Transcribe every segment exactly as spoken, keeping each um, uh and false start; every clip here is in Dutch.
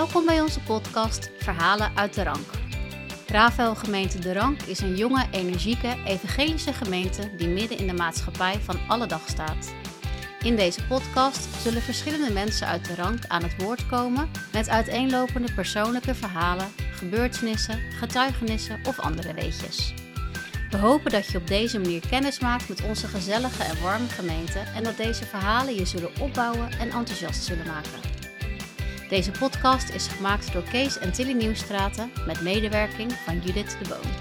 Welkom bij onze podcast Verhalen uit de Rank. Rafael Gemeente De Rank is een jonge, energieke, evangelische gemeente die midden in de maatschappij van alle dag staat. In deze podcast zullen verschillende mensen uit de Rank aan het woord komen met uiteenlopende persoonlijke verhalen, gebeurtenissen, getuigenissen of andere weetjes. We hopen dat je op deze manier kennis maakt met onze gezellige en warme gemeente en dat deze verhalen je zullen opbouwen en enthousiast zullen maken. Deze podcast is gemaakt door Kees en Tilly Nieuwstraten met medewerking van Judith de Boon.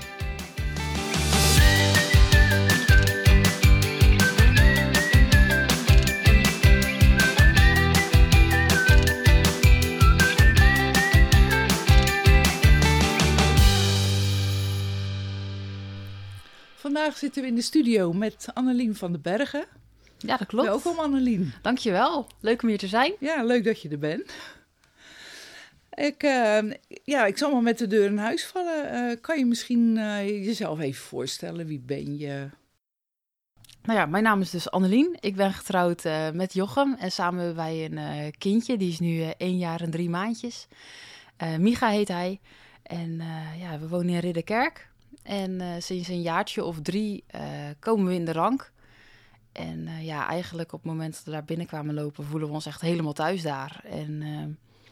Vandaag zitten we in de studio met Annelien van den Bergen. Ja, dat klopt. Welkom Annelien. Dankjewel. Leuk om hier te zijn. Ja, leuk dat je er bent. Ik, uh, ja, ik zal maar met de deur in huis vallen. Uh, kan je misschien uh, jezelf even voorstellen? Wie ben je? Nou ja, mijn naam is dus Annelien. Ik ben getrouwd uh, met Jochem en samen hebben wij een uh, kindje. Die is nu uh, één jaar en drie maandjes. Uh, Micha heet hij. En uh, ja, we wonen in Ridderkerk. En uh, sinds een jaartje of drie uh, komen we in de Rank. En uh, ja, eigenlijk op het moment dat we daar binnen kwamen lopen, voelen we ons echt helemaal thuis daar. En uh,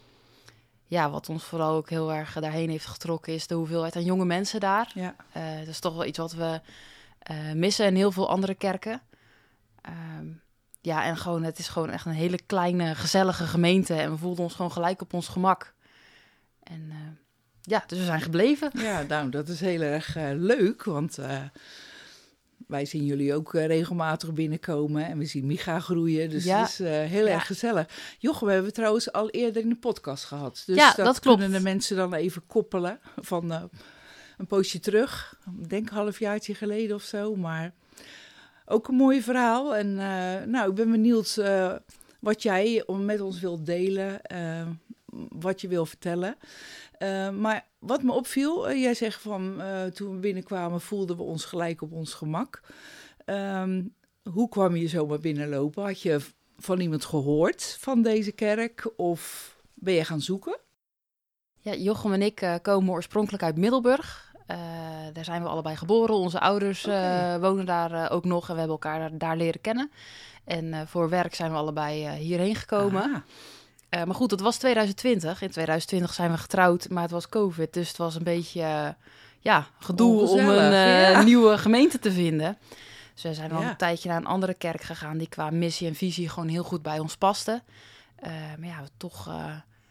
ja, wat ons vooral ook heel erg daarheen heeft getrokken, is de hoeveelheid aan jonge mensen daar. Ja. Uh, dat is toch wel iets wat we uh, missen in heel veel andere kerken. Uh, ja, en gewoon, het is gewoon echt een hele kleine, gezellige gemeente. En we voelden ons gewoon gelijk op ons gemak. En uh, ja, dus we zijn gebleven. Ja, nou, dat is heel erg uh, leuk, want uh, wij zien jullie ook uh, regelmatig binnenkomen en we zien Micha groeien, dus ja. het is uh, heel ja. erg gezellig. Jochem, we hebben trouwens al eerder in de podcast gehad, dus ja, dat, dat klopt. kunnen de mensen dan even koppelen van uh, een poosje terug, ik denk een halfjaartje geleden of zo, maar ook een mooi verhaal. En uh, nou, ik ben benieuwd uh, wat jij met ons wilt delen, uh, wat je wil vertellen. Uh, maar wat me opviel, uh, jij zegt van uh, toen we binnenkwamen voelden we ons gelijk op ons gemak. Um, hoe kwam je zomaar binnenlopen? Had je van iemand gehoord van deze kerk of ben je gaan zoeken? Ja, Jochem en ik uh, komen oorspronkelijk uit Middelburg. Uh, daar zijn we allebei geboren. Onze ouders uh, okay. wonen daar uh, ook nog en we hebben elkaar daar, daar leren kennen. En uh, voor werk zijn we allebei uh, hierheen gekomen. Aha. Uh, maar goed, het was twintig twintig. In twintig twintig zijn we getrouwd, maar het was COVID. Dus het was een beetje uh, ja, gedoe Ongezellig, om een uh, ja. nieuwe gemeente te vinden. Dus we zijn al Ja. een tijdje naar een andere kerk gegaan die qua missie en visie gewoon heel goed bij ons paste. Uh, maar ja, toch uh,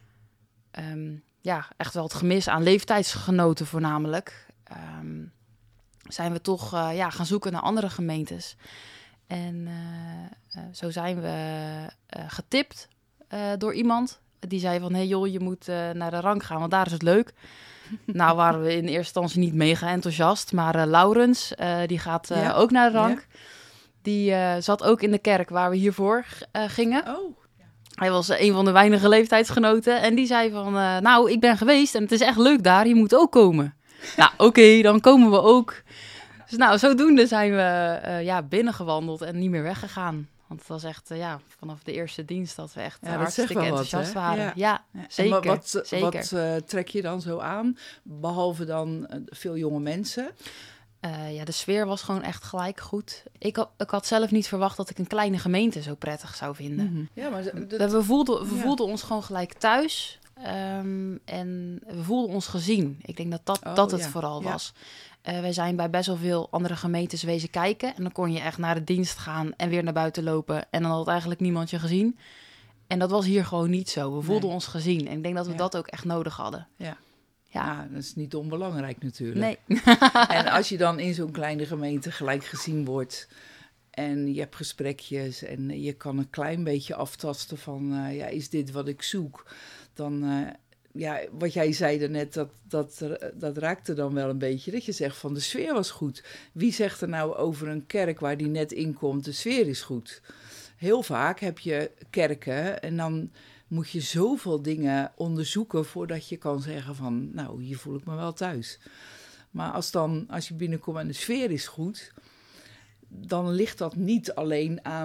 um, ja, echt wel het gemis aan leeftijdsgenoten voornamelijk. Um, zijn we toch uh, ja, gaan zoeken naar andere gemeentes. En uh, uh, zo zijn we uh, getipt. Uh, door iemand die zei van, hé hey joh, je moet uh, naar de Rank gaan, want daar is het leuk. Nou waren we in eerste instantie niet mega enthousiast, maar uh, Laurens, uh, die gaat uh, ja. ook naar de Rank. Ja. Die uh, zat ook in de kerk waar we hiervoor uh, gingen. Oh. Hij was uh, een van de weinige leeftijdsgenoten en die zei van, uh, nou, ik ben geweest en het is echt leuk daar, je moet ook komen. Nou, oké, okay, dan komen we ook. Dus nou, zodoende zijn we uh, ja, binnengewandeld en niet meer weggegaan. Want het was echt, uh, ja, vanaf de eerste dienst dat we echt Ja, dat hartstikke wat, enthousiast hè? waren. Ja, ja, ja. zeker. En wat, wat, zeker. wat uh, trek je dan zo aan, behalve dan uh, veel jonge mensen? Uh, ja, de sfeer was gewoon echt gelijk goed. Ik had, ik had zelf niet verwacht dat ik een kleine gemeente zo prettig zou vinden. Mm-hmm. Ja, maar dat, we we, voelden, we ja. voelden ons gewoon gelijk thuis. Um, en we voelden ons gezien. Ik denk dat dat, oh, dat het ja. vooral ja. was. Uh, wij zijn bij best wel veel andere gemeentes wezen kijken. En dan kon je echt naar de dienst gaan en weer naar buiten lopen. En dan had eigenlijk niemand je gezien. En dat was hier gewoon niet zo. We voelden nee. ons gezien. En ik denk dat we ja. dat ook echt nodig hadden. Ja. Ja. ja, dat is niet onbelangrijk natuurlijk. Nee. En als je dan in zo'n kleine gemeente gelijk gezien wordt en je hebt gesprekjes en je kan een klein beetje aftasten van, uh, ja, is dit wat ik zoek? Dan, uh, ja, wat jij zei daarnet, dat, dat, dat raakte dan wel een beetje. Dat je zegt van, de sfeer was goed. Wie zegt er nou over een kerk waar die net inkomt, de sfeer is goed? Heel vaak heb je kerken en dan moet je zoveel dingen onderzoeken voordat je kan zeggen van, nou, hier voel ik me wel thuis. Maar als dan, als je binnenkomt en de sfeer is goed, dan ligt dat niet alleen aan,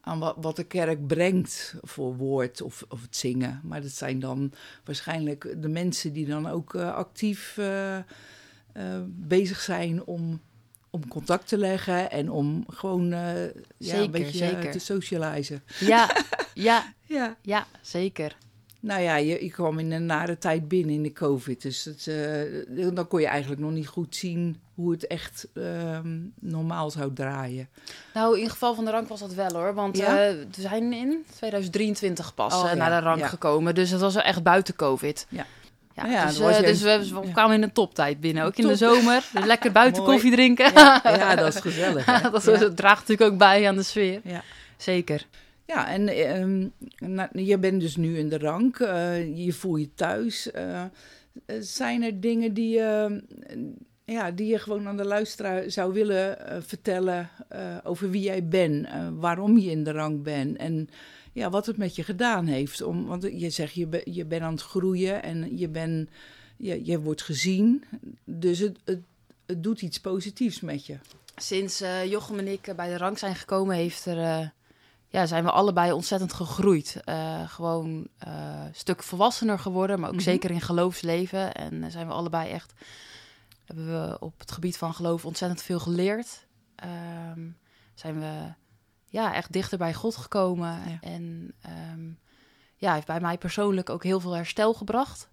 aan wat, wat de kerk brengt voor woord of, of het zingen. Maar dat zijn dan waarschijnlijk de mensen die dan ook uh, actief uh, uh, bezig zijn om, om contact te leggen en om gewoon uh, ja, Zeker, een beetje zeker. uh, te socializen. Ja, ja, Ja. ja, zeker. Nou ja, je, je kwam in een nare tijd binnen in de COVID. Dus het, uh, dan kon je eigenlijk nog niet goed zien hoe het echt uh, normaal zou draaien. Nou, in het geval van de rank was dat wel hoor. Want Ja? uh, we zijn in twintig drieëntwintig pas Oh, uh, ja, naar de rank ja. gekomen. Dus het was wel echt buiten COVID. Ja. Ja, Nou ja, dus, dan was uh, jij- dus we, we ja. kwamen in een toptijd binnen. Ook in Top. de zomer. Dus lekker buiten Mooi. koffie drinken. Ja, ja, dat is gezellig. Hè? dat, ja. dat draagt natuurlijk ook bij aan de sfeer. Ja. Zeker. Ja, en um, nou, je bent dus nu in de rank, uh, je voelt je thuis. Uh, zijn er dingen die, uh, ja, die je gewoon aan de luisteraar zou willen uh, vertellen uh, over wie jij bent, uh, waarom je in de rank bent en ja, wat het met je gedaan heeft? Om, want je zegt, je, be, je bent aan het groeien en je, ben, je, je wordt gezien, dus het, het, het doet iets positiefs met je. Sinds uh, Jochem en ik uh, bij de rank zijn gekomen, heeft er... Uh, Ja, zijn we allebei ontzettend gegroeid. Uh, gewoon uh, een stuk volwassener geworden, maar ook Mm-hmm. zeker in geloofsleven. En uh, zijn we allebei echt, hebben we op het gebied van geloof ontzettend veel geleerd. Um, zijn we ja, echt dichter bij God gekomen. Ja. En um, ja, heeft bij mij persoonlijk ook heel veel herstel gebracht.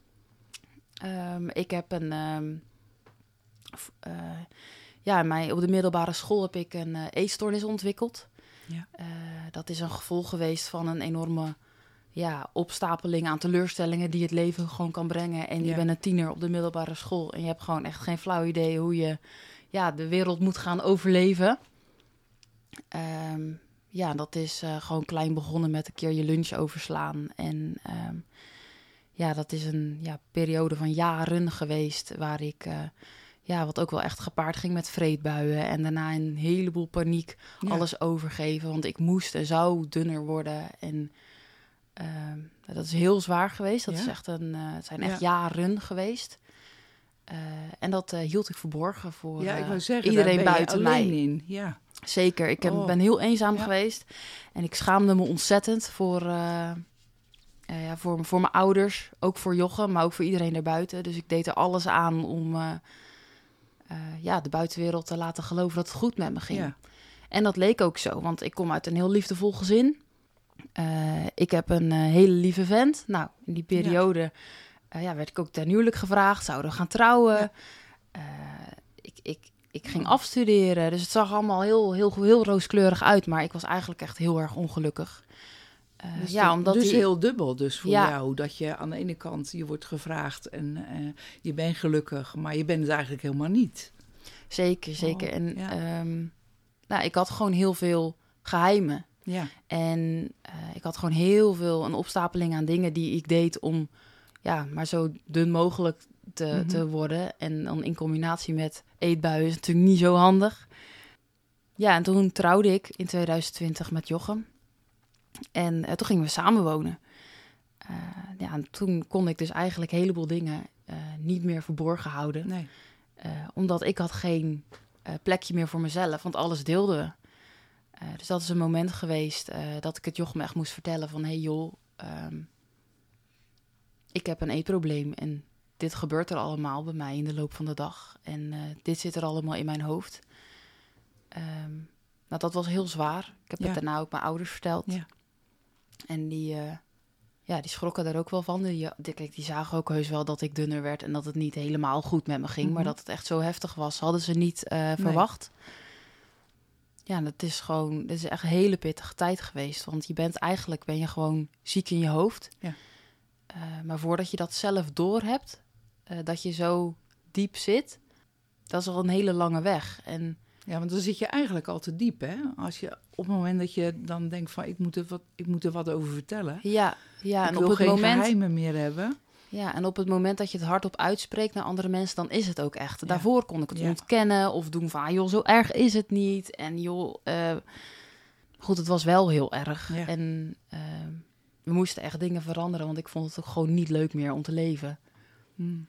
Um, ik heb een... Um, uh, ja, mij, op de middelbare school heb ik een uh, eetstoornis ontwikkeld. Ja. Uh, dat is een gevolg geweest van een enorme ja, opstapeling aan teleurstellingen die het leven gewoon kan brengen. En je Ja. bent een tiener op de middelbare school en je hebt gewoon echt geen flauw idee hoe je ja, de wereld moet gaan overleven. Um, ja, dat is uh, gewoon klein begonnen met een keer je lunch overslaan. En um, ja, dat is een ja, periode van jaren geweest waar ik... Uh, Ja, wat ook wel echt gepaard ging met vreedbuien. En daarna een heleboel paniek Ja. alles overgeven. Want ik moest en zou dunner worden. En uh, dat is heel zwaar geweest. Dat Ja. is echt een, uh, het zijn echt Ja. jaren geweest. Uh, en dat uh, hield ik verborgen voor Ja, ik uh, wou zeggen, iedereen daar ben je buiten alleen mij. in. Ja. Zeker, ik heb, Oh. ben heel eenzaam Ja. geweest. En ik schaamde me ontzettend voor, uh, uh, ja, voor, voor mijn ouders. Ook voor Jochem, maar ook voor iedereen daarbuiten. Dus ik deed er alles aan om... Uh, Uh, ja, de buitenwereld te laten geloven dat het goed met me ging. Ja. En dat leek ook zo, want ik kom uit een heel liefdevol gezin. Uh, ik heb een uh, hele lieve vent. Nou, in die periode ja. Uh, ja, werd ik ook ten huwelijk gevraagd. Zouden we gaan trouwen? Ja. Uh, ik, ik, ik ging afstuderen, dus het zag allemaal heel, heel, heel rooskleurig uit. Maar ik was eigenlijk echt heel erg ongelukkig. Uh, Dus, ja, dat, omdat dus die... heel dubbel dus voor ja. jou. Dat je aan de ene kant je wordt gevraagd en uh, je bent gelukkig, maar je bent het eigenlijk helemaal niet. Zeker, zeker. Oh, en ja. um, nou, ik had gewoon heel veel geheimen. Ja. En uh, ik had gewoon heel veel een opstapeling aan dingen die ik deed om ja, maar zo dun mogelijk te, mm-hmm. te worden. En dan in combinatie met eetbuien is natuurlijk niet zo handig. Ja, en toen trouwde ik in twintig twintig met Jochem. En uh, toen gingen we samenwonen. Uh, ja, en toen kon ik dus eigenlijk een heleboel dingen uh, niet meer verborgen houden. Nee. Uh, omdat ik had geen uh, plekje meer voor mezelf, want alles deelden we. Uh, dus dat is een moment geweest uh, dat ik het Jochem echt moest vertellen van... hé hey joh, um, ik heb een eetprobleem en dit gebeurt er allemaal bij mij in de loop van de dag. En uh, dit zit er allemaal in mijn hoofd. Um, nou, dat was heel zwaar. Ik heb ja. het daarna ook mijn ouders verteld. Ja. En die, uh, ja, die schrokken daar ook wel van. Die, die, die zagen ook heus wel dat ik dunner werd en dat het niet helemaal goed met me ging. Mm-hmm. Maar dat het echt zo heftig was, hadden ze niet uh, verwacht. Nee. Ja, dat is gewoon, dat is echt een hele pittige tijd geweest. Want je bent eigenlijk, ben je gewoon ziek in je hoofd. Ja. Uh, maar voordat je dat zelf doorhebt, uh, dat je zo diep zit, dat is al een hele lange weg. En ja, want dan zit je eigenlijk al te diep, hè? Als je op het moment dat je dan denkt van, ik moet er wat, ik moet er wat over vertellen. Ja, ja. Ik en wil op het geen moment, geheimen meer hebben. Ja, en op het moment dat je het hardop uitspreekt naar andere mensen, dan is het ook echt. Ja. Daarvoor kon ik het ja. ontkennen of doen van, ah, joh, zo erg is het niet. En joh, uh, goed, het was wel heel erg. Ja. En uh, we moesten echt dingen veranderen, want ik vond het ook gewoon niet leuk meer om te leven. Hmm.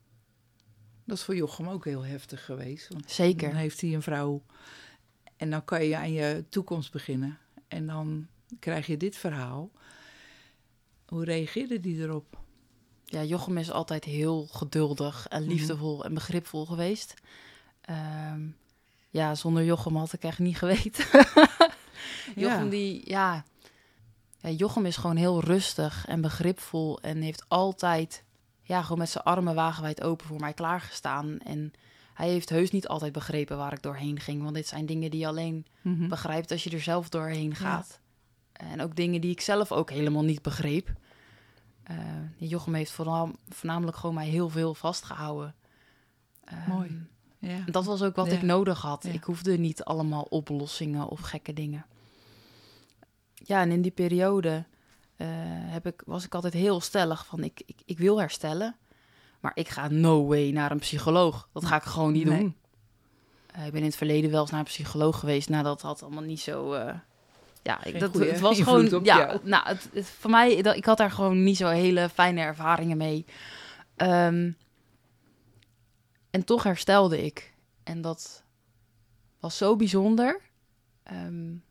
Dat is voor Jochem ook heel heftig geweest. Want zeker. Dan heeft hij een vrouw en dan kan je aan je toekomst beginnen. En dan krijg je dit verhaal. Hoe reageerde die erop? Ja, Jochem is altijd heel geduldig en liefdevol Mhm. en begripvol geweest. Um, ja, zonder Jochem had ik echt niet geweten. Jochem Ja. die, ja... ja... Jochem is gewoon heel rustig en begripvol en heeft altijd... ja, gewoon met zijn armen wagenwijd open voor mij klaargestaan. En hij heeft heus niet altijd begrepen waar ik doorheen ging. Want dit zijn dingen die je alleen Mhm. begrijpt als je er zelf doorheen gaat. Ja. En ook dingen die ik zelf ook helemaal niet begreep. Uh, Jochem heeft vooral, voornamelijk gewoon mij heel veel vastgehouden. Um, Mooi. Ja. Dat was ook wat Ja. ik nodig had. Ja. Ik hoefde niet allemaal oplossingen of gekke dingen. Ja, en in die periode uh, heb ik, was ik altijd heel stellig van... Ik, ik, ik wil herstellen, maar ik ga no way naar een psycholoog. Dat ga ik gewoon niet Nee. doen. Uh, ik ben in het verleden wel eens naar een psycholoog geweest. Nou, dat had allemaal niet zo... Uh, ja, ik, dat, het was gewoon... Op, ja, ja. nou, het, het, voor mij... Dat, ik had daar gewoon niet zo hele fijne ervaringen mee. Um, en toch herstelde ik. En dat was zo bijzonder. Um,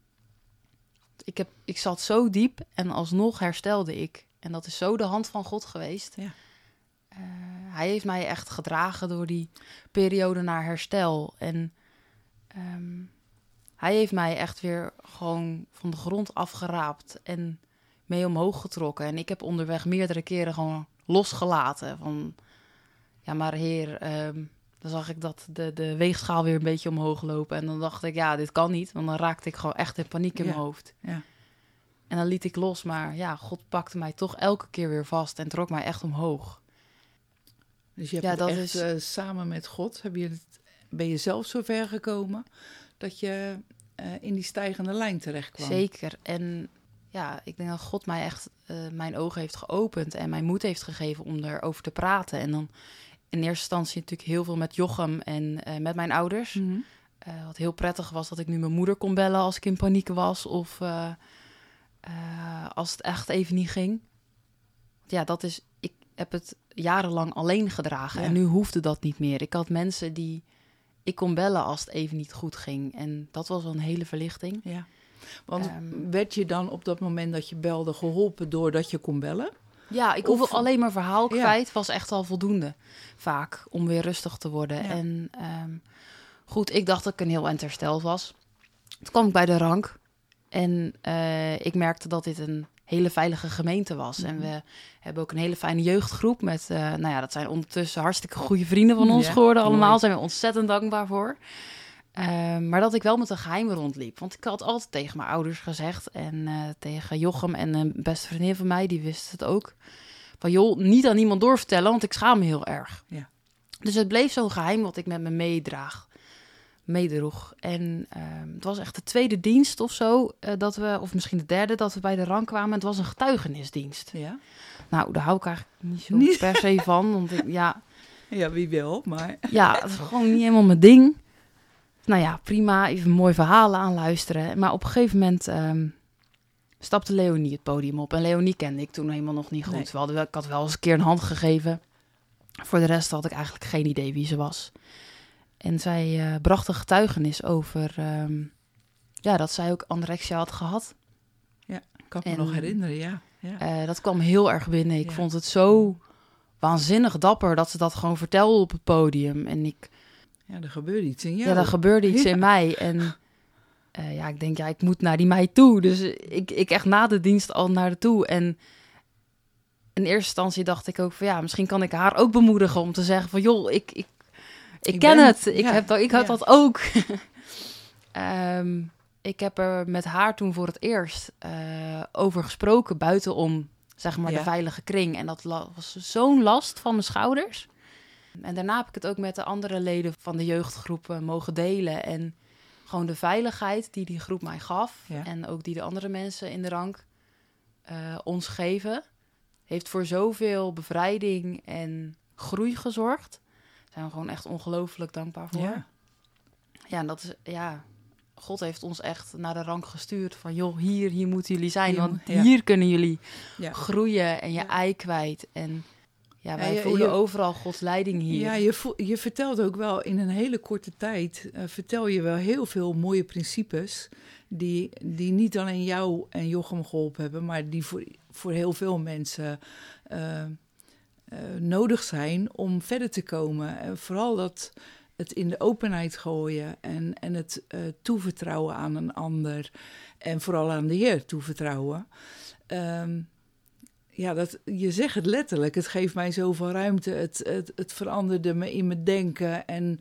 ik, heb, ik zat zo diep en alsnog herstelde ik. En dat is zo de hand van God geweest. Ja. Uh, hij heeft mij echt gedragen door die periode naar herstel. En um, hij heeft mij echt weer gewoon van de grond afgeraapt en mee omhoog getrokken. En ik heb onderweg meerdere keren gewoon losgelaten. Van, ja, maar Heer, um, dan zag ik dat de, de weegschaal weer een beetje omhoog lopen. En dan dacht ik, ja, dit kan niet. Want dan raakte ik gewoon echt in paniek in ja. mijn hoofd. Ja. En dan liet ik los. Maar ja, God pakte mij toch elke keer weer vast en trok mij echt omhoog. Dus je hebt Ja, het dat echt is... uh, samen met God, heb je het, ben je zelf zo ver gekomen dat je uh, in die stijgende lijn terecht kwam? Zeker. En ja, ik denk dat God mij echt uh, mijn ogen heeft geopend en mij moed heeft gegeven om erover te praten. En dan in eerste instantie natuurlijk heel veel met Jochem en uh, met mijn ouders. Mm-hmm. Uh, wat heel prettig was dat ik nu mijn moeder kon bellen als ik in paniek was of uh, uh, als het echt even niet ging. Ja, dat is... Ik heb het jarenlang alleen gedragen ja. En nu hoefde dat niet meer. Ik had mensen die ik kon bellen als het even niet goed ging. En dat was wel een hele verlichting. Ja. Want um, werd je dan op dat moment dat je belde geholpen doordat je kon bellen? Ja, ik hoefde of... alleen maar verhaal kwijt. Ja. Was echt al voldoende vaak om weer rustig te worden. Ja. En um, goed, ik dacht dat ik een heel eind hersteld was. Toen kwam ik bij de rank. En uh, ik merkte dat dit een hele veilige gemeente was. Mm-hmm. En we hebben ook een hele fijne jeugdgroep met, uh, nou ja, dat zijn ondertussen hartstikke goede vrienden van ons ja, geworden allemaal. Daar zijn we ontzettend dankbaar voor. Uh, maar dat ik wel met een geheim rondliep. Want ik had altijd tegen mijn ouders gezegd en uh, tegen Jochem en een beste vriendin van mij, die wist het ook. Van joh, niet aan iemand doorvertellen, want ik schaam me heel erg. Ja. Dus het bleef zo'n geheim wat ik met me meedraag. meedroeg. En uh, het was echt de tweede dienst of zo, uh, dat we, of misschien de derde, dat we bij de rank kwamen. Het was een getuigenisdienst. Ja. Nou, daar hou ik eigenlijk niet zo niet. per se van, want ik, ja... Ja, wie wel, maar... Ja, het is gewoon niet helemaal mijn ding. Nou ja, prima, even mooie verhalen aanluisteren. Maar op een gegeven moment um, stapte Leonie het podium op. En Leonie kende ik toen helemaal nog niet goed. Nee. We hadden wel, ik had wel eens een keer een hand gegeven. Voor de rest had ik eigenlijk geen idee wie ze was. En zij uh, bracht een getuigenis over um, ja, dat zij ook anorexia had gehad. Ja, ik kan me en, nog herinneren, ja. ja. Uh, dat kwam heel erg binnen. Ik ja. vond het zo waanzinnig dapper dat ze dat gewoon vertelde op het podium. En ik... Ja, er gebeurde iets in jou. Ja, er gebeurde iets ja. in mij. En uh, ja, ik denk, ja, ik moet naar die meid toe. Dus ik, ik echt na de dienst al naar de toe. En in eerste instantie dacht ik ook van ja, misschien kan ik haar ook bemoedigen om te zeggen van joh, ik, ik, ik, ik ken ben, het. Ik, ja, heb dat, ik had ja. dat ook. um, ik heb er met haar toen voor het eerst uh, over gesproken buitenom, zeg maar, ja. de veilige kring. En dat la- was zo'n last van mijn schouders. En daarna heb ik het ook met de andere leden van de jeugdgroep uh, mogen delen. En gewoon de veiligheid die die groep mij gaf. Ja. En ook die de andere mensen in de rank uh, ons geven. Heeft voor zoveel bevrijding en groei gezorgd. Daar zijn we gewoon echt ongelooflijk dankbaar voor. Ja, ja en dat is, ja, God heeft ons echt naar de rank gestuurd. Van joh, hier, hier moeten jullie zijn. Want ja. hier kunnen jullie ja. groeien en je ja. ei kwijt. En ja, wij Ja, je, voelen je, overal Gods leiding hier. Ja, je, vo, je vertelt ook wel in een hele korte tijd, uh, vertel je wel heel veel mooie principes die, die niet alleen jou en Jochem geholpen hebben, maar die voor, voor heel veel mensen uh, uh, nodig zijn om verder te komen. En vooral dat het in de openheid gooien en, en het uh, toevertrouwen aan een ander en vooral aan de Heer toevertrouwen. Um, Ja, dat, je zegt het letterlijk. Het geeft mij zoveel ruimte. Het, het, het veranderde me in mijn denken. En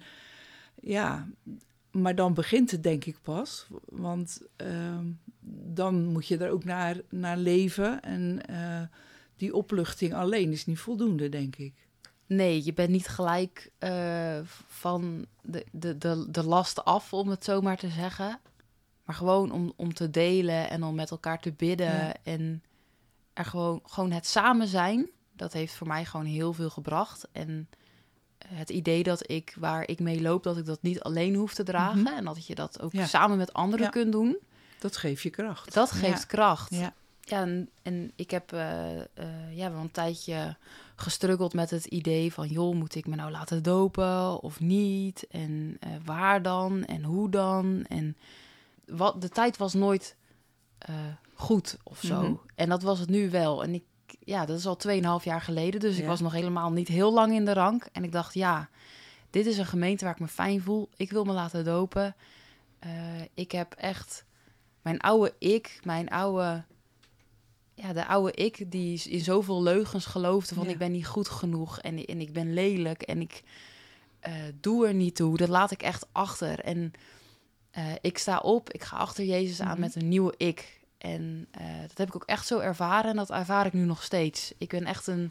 ja, maar dan begint het denk ik pas. Want uh, dan moet je er ook naar, naar leven. En uh, die opluchting alleen is niet voldoende, denk ik. Nee, je bent niet gelijk uh, van de, de, de, de last af, om het zo maar te zeggen. Maar gewoon om, om te delen en om met elkaar te bidden. Ja. En er gewoon, gewoon het samen zijn, dat heeft voor mij gewoon heel veel gebracht. En het idee dat ik, waar ik mee loop, dat ik dat niet alleen hoef te dragen. Mm-hmm. En dat je dat ook ja. samen met anderen ja. kunt doen. Dat geeft je kracht. Dat geeft ja. kracht. Ja. Ja, en, en ik heb uh, uh, ja, wel een tijdje gestruggeld met het idee van, joh, moet ik me nou laten dopen of niet? En uh, waar dan? En hoe dan? En wat, de tijd was nooit uh, goed of zo. Mm-hmm. En dat was het nu wel. En ik, ja, dat is al tweeënhalf jaar geleden. Dus ja. ik was nog helemaal niet heel lang in de rank. En ik dacht, ja, dit is een gemeente waar ik me fijn voel. Ik wil me laten dopen. Uh, ik heb echt mijn oude ik, mijn oude... Ja, de oude ik die in zoveel leugens geloofde van ja. ik ben niet goed genoeg en, en ik ben lelijk en ik uh, doe er niet toe. Dat laat ik echt achter. En uh, ik sta op, ik ga achter Jezus aan mm-hmm. met een nieuwe ik. En uh, dat heb ik ook echt zo ervaren en dat ervaar ik nu nog steeds. Ik ben echt een,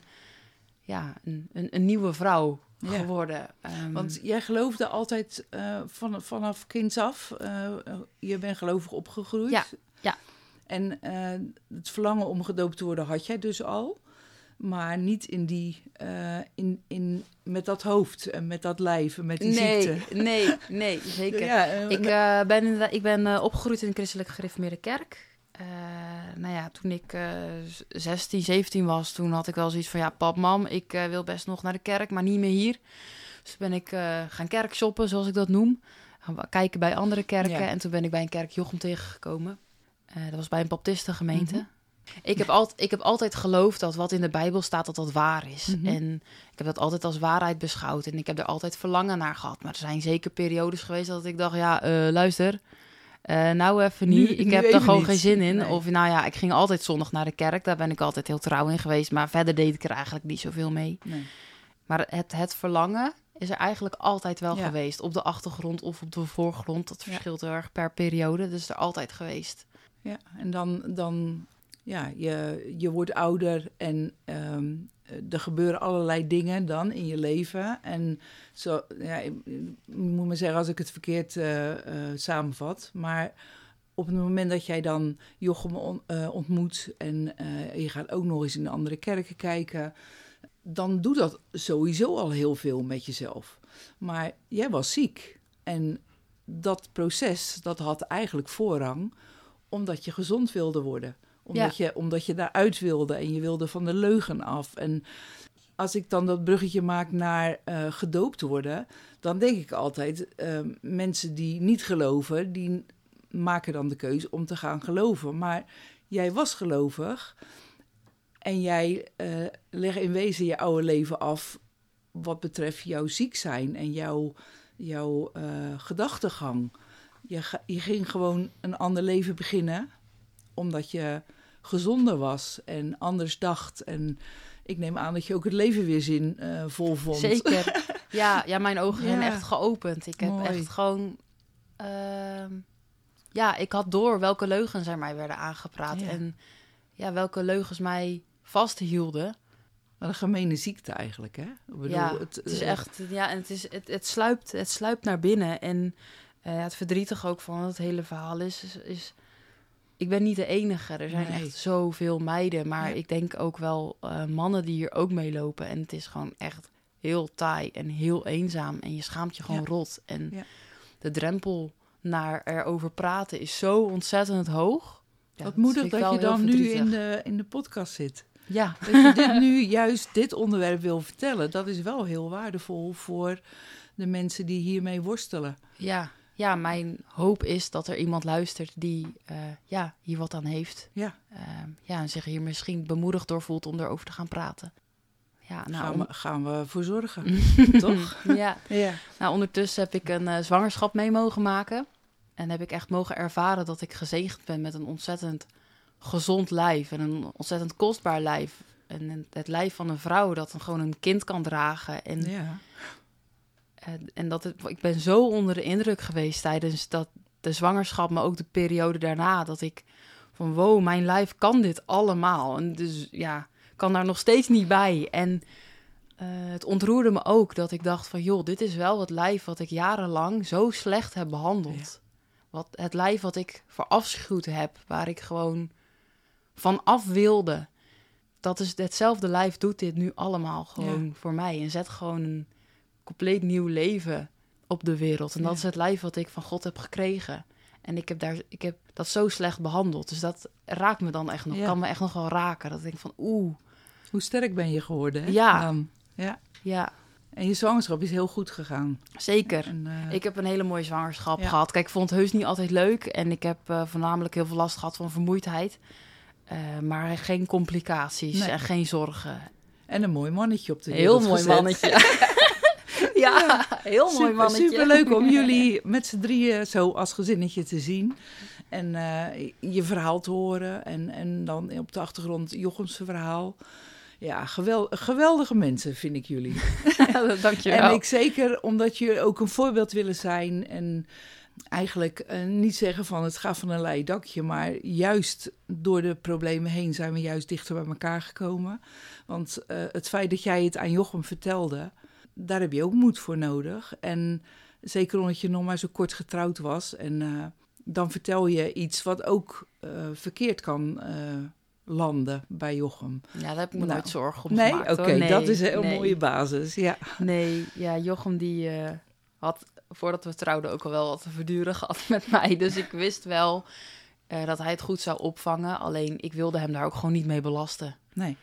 ja, een, een, een nieuwe vrouw ja. geworden. Um, Want jij geloofde altijd uh, van, vanaf kinds af. Uh, je bent gelovig opgegroeid. Ja, ja. En uh, het verlangen om gedoopt te worden had jij dus al. Maar niet in die, uh, in, in, met dat hoofd en met dat lijf en met die nee, ziekte. Nee, nee, zeker. Ja, uh, ik, uh, ben inderdaad, ik ben uh, opgegroeid in de christelijk gereformeerde kerk. Uh, nou ja, toen ik uh, zestien, zeventien was, toen had ik wel zoiets van... ja, pap, mam, ik uh, wil best nog naar de kerk, maar niet meer hier. Dus toen ben ik uh, gaan kerkshoppen, zoals ik dat noem. Gaan kijken bij andere kerken. Ja. En toen ben ik bij een kerk Jochem tegengekomen. Uh, dat was bij een baptistengemeente. Mm-hmm. Ik heb, al, ik heb altijd geloofd dat wat in de Bijbel staat, dat dat waar is. Mm-hmm. En ik heb dat altijd als waarheid beschouwd. En ik heb er altijd verlangen naar gehad. Maar er zijn zeker periodes geweest dat ik dacht, ja, uh, luister... Uh, nou even niet, nu, ik heb er gewoon niet. geen zin in. Nee. Of nou ja, ik ging altijd zondag naar de kerk. Daar ben ik altijd heel trouw in geweest. Maar verder deed ik er eigenlijk niet zoveel mee. Nee. Maar het, het verlangen is er eigenlijk altijd wel ja. geweest. Op de achtergrond of op de voorgrond. Dat verschilt ja. heel erg per periode. Dus er altijd geweest. Ja, en dan, dan ja, je, je wordt ouder en um, er gebeuren allerlei dingen dan in je leven. En zo, ja, ik moet maar zeggen als ik het verkeerd uh, uh, samenvat. Maar op het moment dat jij dan Jochem on, uh, ontmoet en uh, je gaat ook nog eens in andere kerken kijken, dan doet dat sowieso al heel veel met jezelf. Maar jij was ziek en dat proces, dat had eigenlijk voorrang omdat je gezond wilde worden. Omdat, ja. je, omdat je daaruit wilde en je wilde van de leugen af. En als ik dan dat bruggetje maak naar uh, gedoopt worden, dan denk ik altijd, uh, mensen die niet geloven, die maken dan de keuze om te gaan geloven. Maar jij was gelovig en jij uh, legt in wezen je oude leven af wat betreft jouw ziek zijn en jouw, jouw uh, gedachtegang. Je, ga, je ging gewoon een ander leven beginnen, omdat je gezonder was en anders dacht. En ik neem aan dat je ook het leven weer zin uh, vol vond. Zeker. Ja, ja, mijn ogen zijn ja. echt geopend. Ik heb Mooi. echt gewoon... Uh, ja, ik had door welke leugens er mij werden aangepraat. Ja. En ja, welke leugens mij vasthielden. Wat een gemene ziekte eigenlijk, hè? Ik bedoel, ja, het, het is uh, echt... Ja, en het, is, het, het, sluipt, het sluipt naar binnen. En uh, het verdrietige ook van het hele verhaal is... is, is ik ben niet de enige. Er zijn nee. echt zoveel meiden. Maar ja. ik denk ook wel uh, mannen die hier ook meelopen. En het is gewoon echt heel taai en heel eenzaam. En je schaamt je gewoon ja. rot. En ja. de drempel naar erover praten is zo ontzettend hoog. Ja, Wat moedig dat, dat je dan nu in de, in de podcast zit. Ja. Dat je dit nu juist dit onderwerp wil vertellen, dat is wel heel waardevol voor de mensen die hiermee worstelen. Ja, ja, mijn hoop is dat er iemand luistert die uh, ja, hier wat aan heeft. Ja. Uh, ja, en zich hier misschien bemoedigd door voelt om erover te gaan praten. Ja, nou, gaan, we, gaan we voor zorgen, toch? Ja. ja. Nou, ondertussen heb ik een uh, zwangerschap mee mogen maken. En heb ik echt mogen ervaren dat ik gezegend ben met een ontzettend gezond lijf. En een ontzettend kostbaar lijf. En het lijf van een vrouw dat dan gewoon een kind kan dragen. En, ja. en, en dat het, ik ben zo onder de indruk geweest tijdens dat, de zwangerschap, maar ook de periode daarna. Dat ik van wow, mijn lijf kan dit allemaal. En dus ja, kan daar nog steeds niet bij. En uh, het ontroerde me ook dat ik dacht van joh, dit is wel het lijf wat ik jarenlang zo slecht heb behandeld. Ja. Wat, het lijf wat ik verafschuwd heb, waar ik gewoon van af wilde. Dat is hetzelfde lijf doet dit nu allemaal gewoon ja. voor mij. En zet gewoon een compleet nieuw leven op de wereld. En dat ja. is het lijf wat ik van God heb gekregen. En ik heb, daar, ik heb dat zo slecht behandeld. Dus dat raakt me dan echt nog. Ja. Kan me echt nog wel raken. Dat ik denk van oeh. Hoe sterk ben je geworden, hè? Ja. Um, ja. Ja. En je zwangerschap is heel goed gegaan. Zeker. En, uh... Ik heb een hele mooie zwangerschap ja. gehad. Kijk, ik vond het heus niet altijd leuk. En ik heb uh, voornamelijk heel veel last gehad van vermoeidheid. Uh, maar geen complicaties nee. en geen zorgen. En een mooi mannetje op de wereld Heel mooi gezet. mannetje. ja, ja, heel mooi super, mannetje. Superleuk om jullie met z'n drieën zo als gezinnetje te zien. En uh, je verhaal te horen. En, en dan op de achtergrond Jochems verhaal. Ja, gewel, geweldige mensen vind ik jullie. Dank je wel. En ik zeker omdat jullie ook een voorbeeld willen zijn. En eigenlijk uh, niet zeggen van het gaat van een leien dakje. Maar juist door de problemen heen zijn we juist dichter bij elkaar gekomen. Want uh, het feit dat jij het aan Jochem vertelde, daar heb je ook moed voor nodig. En zeker omdat je nog maar zo kort getrouwd was. En uh, dan vertel je iets wat ook uh, verkeerd kan uh, landen bij Jochem. Ja, daar heb ik me nou, nooit zorgen om nee? gemaakt. Oké, okay, nee, dat is een heel nee. mooie basis, ja. Nee, ja, Jochem die uh, had voordat we trouwden ook al wel wat te verduren gehad met mij. Dus ik wist wel uh, dat hij het goed zou opvangen. Alleen ik wilde hem daar ook gewoon niet mee belasten. Nee.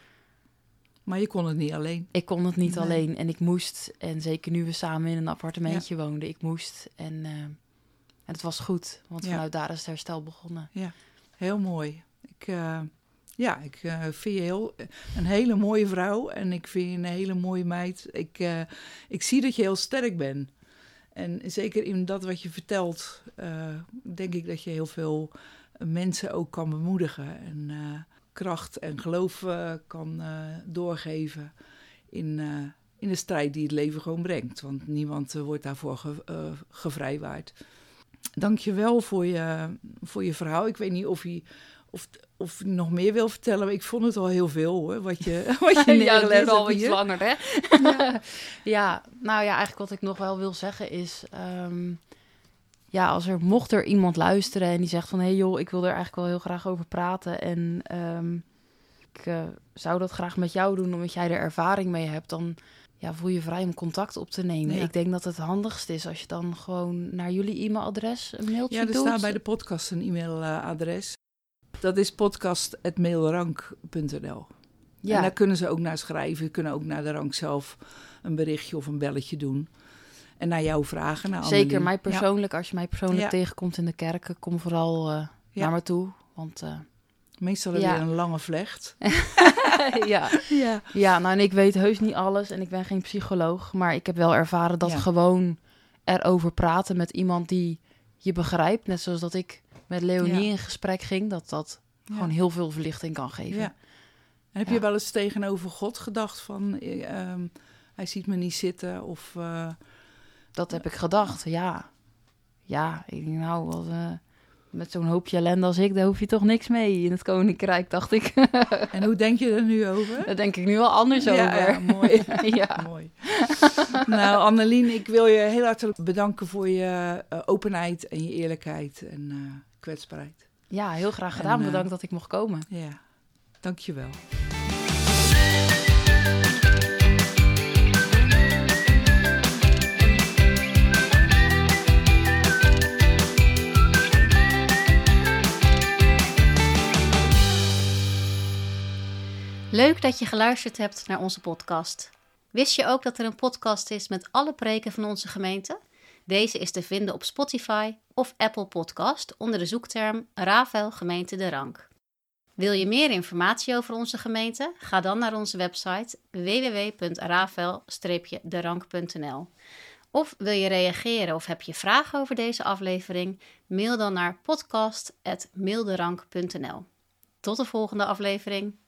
Maar je kon het niet alleen. Ik kon het niet nee. alleen. En ik moest, en zeker nu we samen in een appartementje ja. woonden, ik moest. En, uh, en het was goed, want ja. vanuit daar is het herstel begonnen. Ja, heel mooi. Ik, uh, ja, ik uh, vind je heel, een hele mooie vrouw en ik vind je een hele mooie meid. Ik, uh, ik zie dat je heel sterk bent. En zeker in dat wat je vertelt, uh, denk ik dat je heel veel mensen ook kan bemoedigen. En uh, kracht en geloof uh, kan uh, doorgeven in, uh, in de strijd die het leven gewoon brengt. Want niemand uh, wordt daarvoor ge, uh, gevrijwaard. Dank je wel voor je, voor je verhaal. Ik weet niet of je, of, of je nog meer wil vertellen, maar ik vond het al heel veel hoor, wat je, wat je ja, neergelegd hebt. Ja, al iets langer hè. ja. ja, nou ja, eigenlijk wat ik nog wel wil zeggen is, um, ja, als er mocht er iemand luisteren en die zegt van, hé hey joh, ik wil er eigenlijk wel heel graag over praten en um, ik uh, zou dat graag met jou doen omdat jij er ervaring mee hebt, dan ja, voel je vrij om contact op te nemen. Ja. Ik denk dat het handigst is als je dan gewoon naar jullie e-mailadres een mailtje doet. Ja, er staat bij de podcast een e-mailadres. Dat is podcast at mailrank punt n l. Ja. En daar kunnen ze ook naar schrijven. Kunnen ook naar de rank zelf een berichtje of een belletje doen. En naar jou vragen. Naar Zeker, Annelien. mij persoonlijk. Ja. Als je mij persoonlijk ja. tegenkomt in de kerken, kom vooral uh, ja. naar me toe. Want uh, meestal heb je ja. een lange vlecht. ja. Ja. ja, nou en ik weet heus niet alles en ik ben geen psycholoog. Maar ik heb wel ervaren dat ja. gewoon erover praten met iemand die je begrijpt. Net zoals dat ik met Leonie ja. in gesprek ging. Dat dat ja. gewoon heel veel verlichting kan geven. Ja. En heb ja. je wel eens tegenover God gedacht van, uh, hij ziet me niet zitten of... Uh, dat heb ik gedacht, ja. Ja, ik denk nou, wat, uh, met zo'n hoopje ellende als ik, daar hoef je toch niks mee in het koninkrijk, dacht ik. En hoe denk je er nu over? Daar denk ik nu wel anders ja, over. Ja, mooi. ja. mooi. Nou, Annelien, ik wil je heel hartelijk bedanken voor je uh, openheid en je eerlijkheid en uh, kwetsbaarheid. Ja, heel graag gedaan. En, uh, Bedankt dat ik mocht komen. Ja, dank je wel. Leuk dat je geluisterd hebt naar onze podcast. Wist je ook dat er een podcast is met alle preken van onze gemeente? Deze is te vinden op Spotify of Apple Podcast onder de zoekterm Ravel Gemeente De Rank. Wil je meer informatie over onze gemeente? Ga dan naar onze website w w w punt ravel dash de rank punt n l. Of wil je reageren of heb je vragen over deze aflevering? Mail dan naar podcast apenstaartje mailderank punt n l. Tot de volgende aflevering.